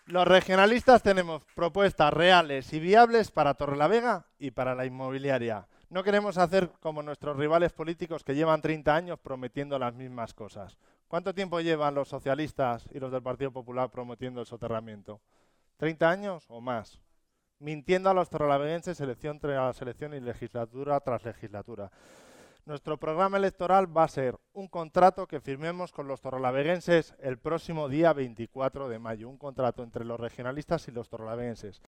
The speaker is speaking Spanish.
Los regionalistas tenemos propuestas reales y viables para Torrelavega y para la inmobiliaria. No queremos hacer como nuestros rivales políticos que llevan 30 años prometiendo las mismas cosas. ¿Cuánto tiempo llevan los socialistas y los del Partido Popular prometiendo el soterramiento? ¿30 años o más? Mintiendo a los torrelaveguenses elección tras elección y legislatura tras legislatura. Nuestro programa electoral va a ser un contrato que firmemos con los torrelaveguenses el próximo día 24 de mayo. Un contrato entre los regionalistas y los torrelaveguenses.